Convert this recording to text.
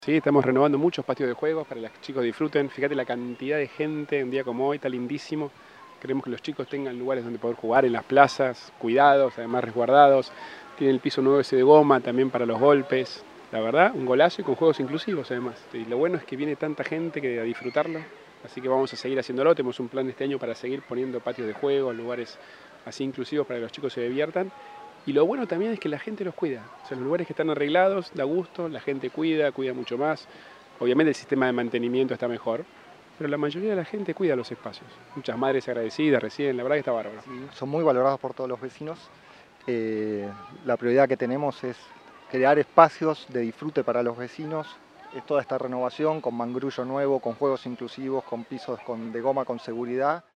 Sí, estamos renovando muchos patios de juegos para que los chicos disfruten. Fíjate la cantidad de gente, un día como hoy, está lindísimo. Queremos que los chicos tengan lugares donde poder jugar en las plazas, cuidados, además resguardados. Tiene el piso nuevo ese de goma también para los golpes. La verdad, un golazo y con juegos inclusivos además. Y lo bueno es que viene tanta gente que a disfrutarlo. Así que vamos a seguir haciéndolo. Tenemos un plan este año para seguir poniendo patios de juego, lugares así inclusivos para que los chicos se diviertan. Y lo bueno también es que la gente los cuida. O sea, los lugares que están arreglados, da gusto, la gente cuida mucho más. Obviamente el sistema de mantenimiento está mejor, pero la mayoría de la gente cuida los espacios. Muchas madres agradecidas recién, la verdad que está bárbaro. Sí, son muy valorados por todos los vecinos. La prioridad que tenemos es crear espacios de disfrute para los vecinos. Es toda esta renovación con mangrullo nuevo, con juegos inclusivos, con pisos de goma con seguridad.